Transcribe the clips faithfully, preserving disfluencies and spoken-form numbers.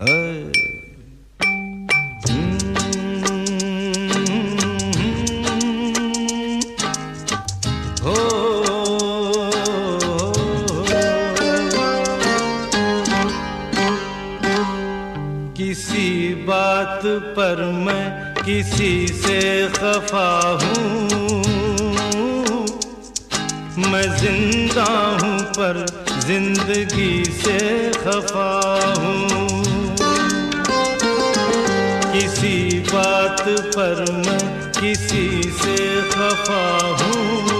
किसी बात पर मैं किसी से खफा हूँ, मैं जिंदा हूँ पर जिंदगी से खफा हूँ। किसी बात पर मैं किसी से खफा हूँ,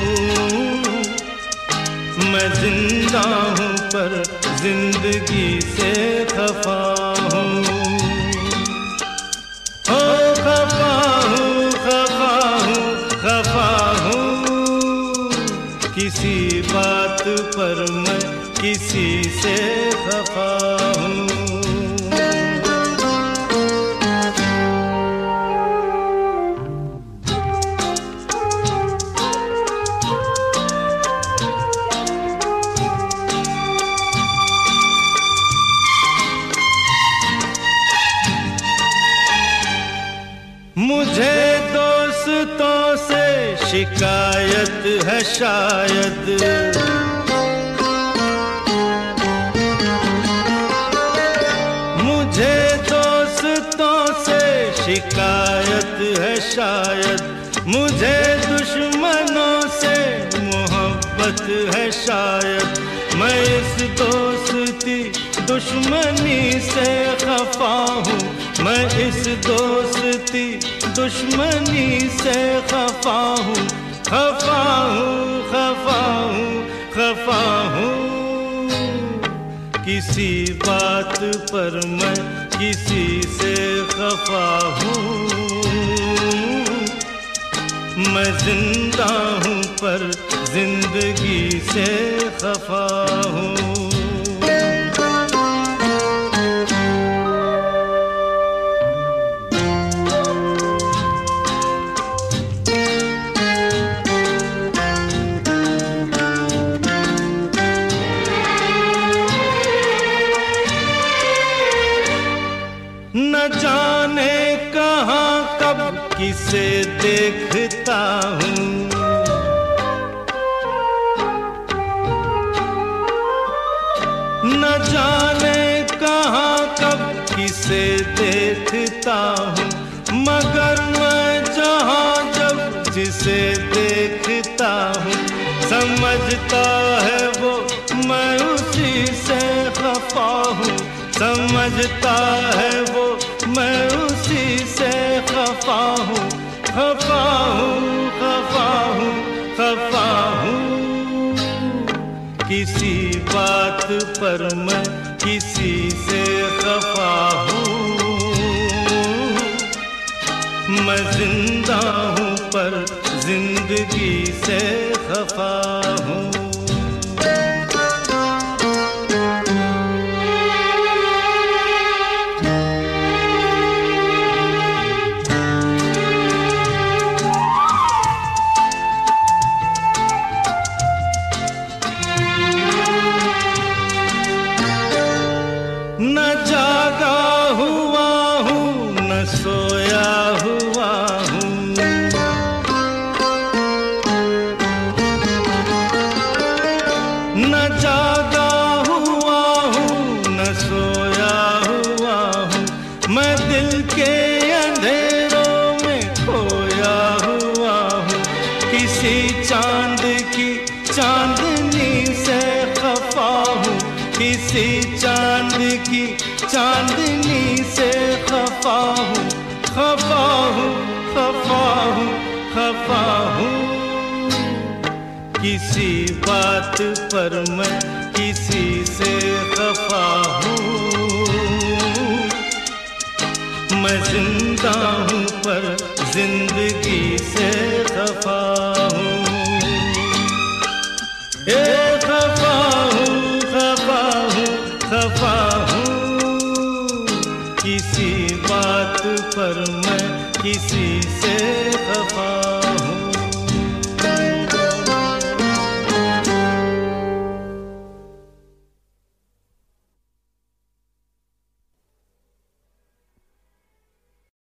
मैं जिंदा हूँ पर जिंदगी से खफा हूँ। हो खफा हूँ, खफा हूँ, खफा हूँ, किसी बात पर मैं किसी से खफा हूँ। मुझे दोस्तों से शिकायत है शायद, मुझे दोस्तों से शिकायत है शायद, मुझे दुश्मनों से मोहब्बत है शायद। मैं इस दोस्ती दुश्मनी से खफा हूँ, मैं इस दोस्ती दुश्मनी से खफा हूँ। खफा हूँ, खफा हूँ, खफा हूँ, किसी बात पर मैं किसी से खफा हूँ। मैं जिंदा हूँ पर जिंदगी से खफा हूँ। न जाने कहाँ कब किसे देखता हूँ, न जाने कहाँ कब किसे देखता हूँ, मगर मैं जहाँ जब जिसे देखता हूँ, समझता है वो मैं उसी से खफा हूँ। समझता है वो मैं उसी से खफा हूँ। खफा हूँ, खफा हूँ, खफा हूँ, किसी बात पर मैं किसी से खफा हूँ। मैं जिंदा हूँ पर जिंदगी से खफा हूँ। न जागा हुआ हूँ, न सोया हुआ हूँ, न जागा हुआ हूँ, न सोया हुआ हूँ, मैं दिल के अंधेरों में खोया हुआ हूँ। किसी चांद की चांदनी से खफा हूँ, किसी चांद की चांदनी से खफा हूँ। खफा हूँ, खफा हूँ, खफा हूँ, किसी बात पर मैं किसी से खफा हूँ। मैं जिंदा हूँ पर जिंदगी से खफा